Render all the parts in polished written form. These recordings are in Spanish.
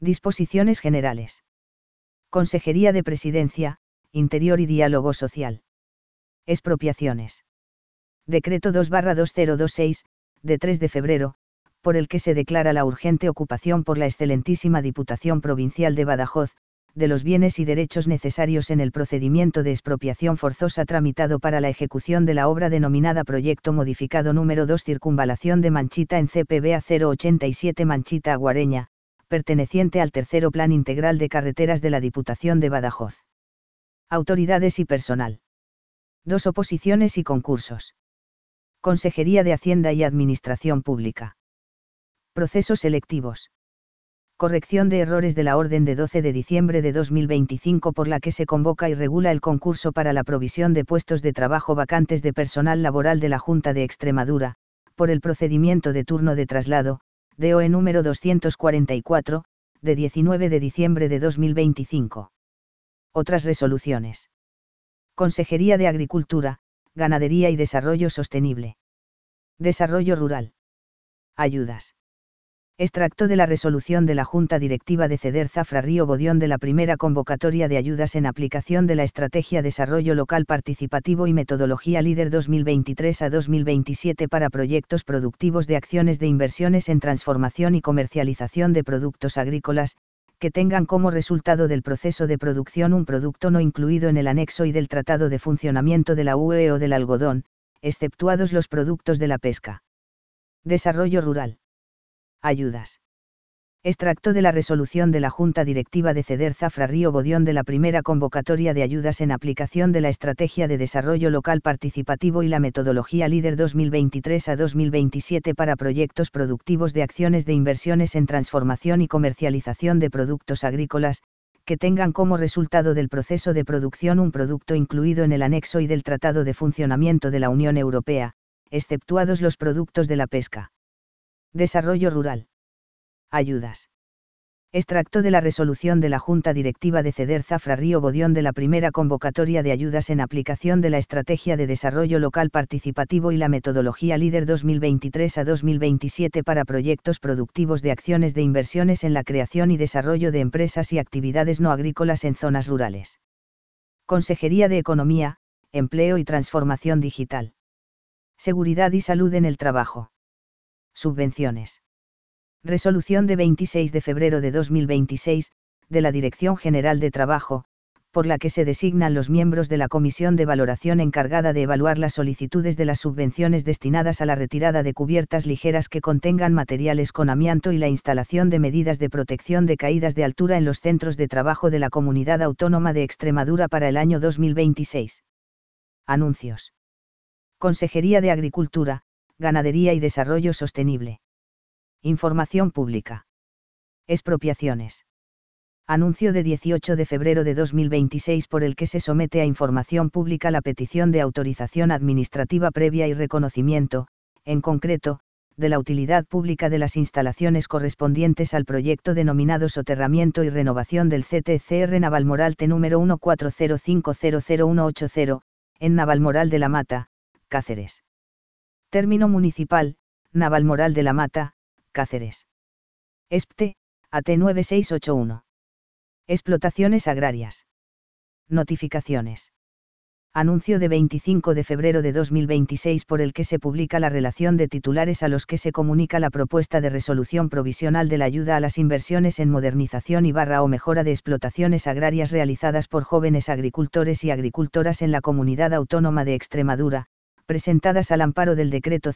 Disposiciones generales. Consejería de Presidencia, Interior y Diálogo Social. Expropiaciones. Decreto 2/2026, de 3 de febrero, por el que se declara la urgente ocupación por la excelentísima Diputación Provincial de Badajoz, de los bienes y derechos necesarios en el procedimiento de expropiación forzosa tramitado para la ejecución de la obra denominada Proyecto Modificado número 2 Circunvalación de Manchita en CPBA 087 Manchita Aguareña, perteneciente al tercero Plan Integral de Carreteras de la Diputación de Badajoz. Autoridades y personal. 2 oposiciones y concursos. Consejería de Hacienda y Administración Pública. Procesos selectivos. Corrección de errores de la orden de 12 de diciembre de 2025 por la que se convoca y regula el concurso para la provisión de puestos de trabajo vacantes de personal laboral de la Junta de Extremadura, por el procedimiento de turno de traslado, DOE número 244, de 19 de diciembre de 2025. Otras resoluciones. Consejería de Agricultura, Ganadería y Desarrollo Sostenible. Desarrollo Rural. Ayudas. Extracto de la resolución de la Junta Directiva de Ceder Zafra Río Bodión de la primera convocatoria de ayudas en aplicación de la Estrategia Desarrollo Local Participativo y Metodología Líder 2023 a 2027 para proyectos productivos de acciones de inversiones en transformación y comercialización de productos agrícolas, que tengan como resultado del proceso de producción un producto no incluido en el anexo y del Tratado de Funcionamiento de la UE o del algodón, exceptuados los productos de la pesca. Desarrollo Rural. Ayudas. Extracto de la resolución de la Junta Directiva de Ceder Zafra Río Bodión de la primera convocatoria de ayudas en aplicación de la Estrategia de Desarrollo Local Participativo y la Metodología Líder 2023 a 2027 para proyectos productivos de acciones de inversiones en transformación y comercialización de productos agrícolas, que tengan como resultado del proceso de producción un producto incluido en el anexo y del Tratado de Funcionamiento de la Unión Europea, exceptuados los productos de la pesca. Desarrollo Rural. Ayudas. Extracto de la resolución de la Junta Directiva de Ceder Zafra Río Bodión de la primera convocatoria de ayudas en aplicación de la Estrategia de Desarrollo Local Participativo y la Metodología Líder 2023 a 2027 para proyectos productivos de acciones de inversiones en la creación y desarrollo de empresas y actividades no agrícolas en zonas rurales. Consejería de Economía, Empleo y Transformación Digital. Seguridad y Salud en el Trabajo. Subvenciones. Resolución de 26 de febrero de 2026, de la Dirección General de Trabajo, por la que se designan los miembros de la Comisión de Valoración encargada de evaluar las solicitudes de las subvenciones destinadas a la retirada de cubiertas ligeras que contengan materiales con amianto y la instalación de medidas de protección de caídas de altura en los centros de trabajo de la Comunidad Autónoma de Extremadura para el año 2026. Anuncios. Consejería de Agricultura, Ganadería y Desarrollo Sostenible. Información pública. Expropiaciones. Anuncio de 18 de febrero de 2026 por el que se somete a información pública la petición de autorización administrativa previa y reconocimiento, en concreto, de la utilidad pública de las instalaciones correspondientes al proyecto denominado Soterramiento y Renovación del CTCR Navalmoralte número 140500180, en Navalmoral de la Mata, Cáceres. Término municipal, Navalmoral de la Mata, Cáceres. ESPTE, AT 9681. Explotaciones agrarias. Notificaciones. Anuncio de 25 de febrero de 2026 por el que se publica la relación de titulares a los que se comunica la propuesta de resolución provisional de la ayuda a las inversiones en modernización y o mejora de explotaciones agrarias realizadas por jóvenes agricultores y agricultoras en la Comunidad Autónoma de Extremadura, presentadas al amparo del Decreto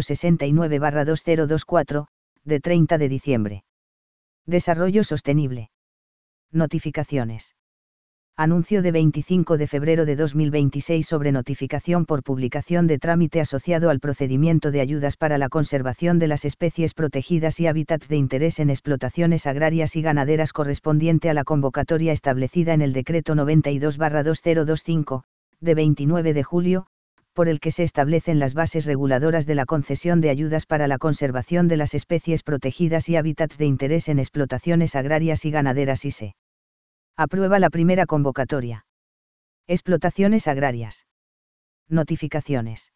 169/2024, de 30 de diciembre. Desarrollo Sostenible. Notificaciones. Anuncio de 25 de febrero de 2026 sobre notificación por publicación de trámite asociado al procedimiento de ayudas para la conservación de las especies protegidas y hábitats de interés en explotaciones agrarias y ganaderas correspondiente a la convocatoria establecida en el Decreto 92/2025, de 29 de julio, por el que se establecen las bases reguladoras de la concesión de ayudas para la conservación de las especies protegidas y hábitats de interés en explotaciones agrarias y ganaderas y se aprueba la primera convocatoria. Explotaciones agrarias. Notificaciones.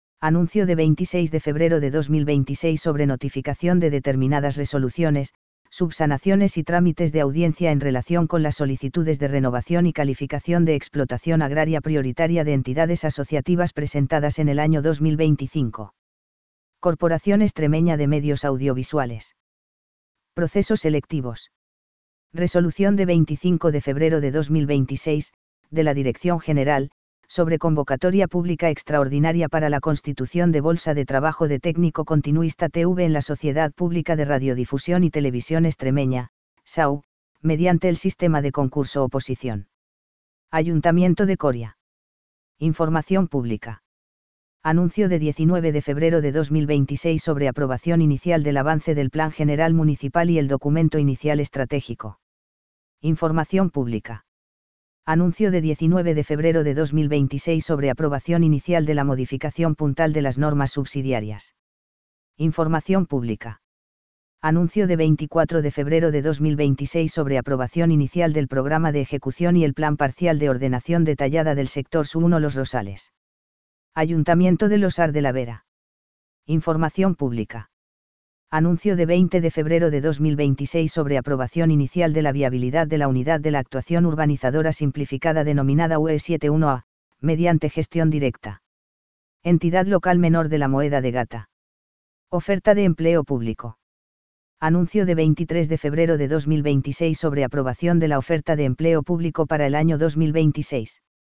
Anuncio de 26 de febrero de 2026 sobre notificación de determinadas resoluciones, subsanaciones y trámites de audiencia en relación con las solicitudes de renovación y calificación de explotación agraria prioritaria de entidades asociativas presentadas en el año 2025. Corporación Extremeña de Medios Audiovisuales. Procesos selectivos. Resolución de 25 de febrero de 2026, de la Dirección General, sobre convocatoria pública extraordinaria para la constitución de Bolsa de Trabajo de Técnico Continuista TV en la Sociedad Pública de Radiodifusión y Televisión Extremeña, SAU, mediante el sistema de concurso-oposición. Ayuntamiento de Coria. Información pública. Anuncio de 19 de febrero de 2026 sobre aprobación inicial del avance del Plan General Municipal y el documento inicial estratégico. Información pública. Anuncio de 19 de febrero de 2026 sobre aprobación inicial de la modificación puntal de las normas subsidiarias. Información pública. Anuncio de 24 de febrero de 2026 sobre aprobación inicial del programa de ejecución y el plan parcial de ordenación detallada del sector SU1 Los Rosales. Ayuntamiento de Losar de la Vera. Información pública. Anuncio de 20 de febrero de 2026 sobre aprobación inicial de la viabilidad de la unidad de la actuación urbanizadora simplificada denominada UE71A, mediante gestión directa. Entidad local menor de la Moeda de Gata. Oferta de empleo público. Anuncio de 23 de febrero de 2026 sobre aprobación de la oferta de empleo público para el año 2026.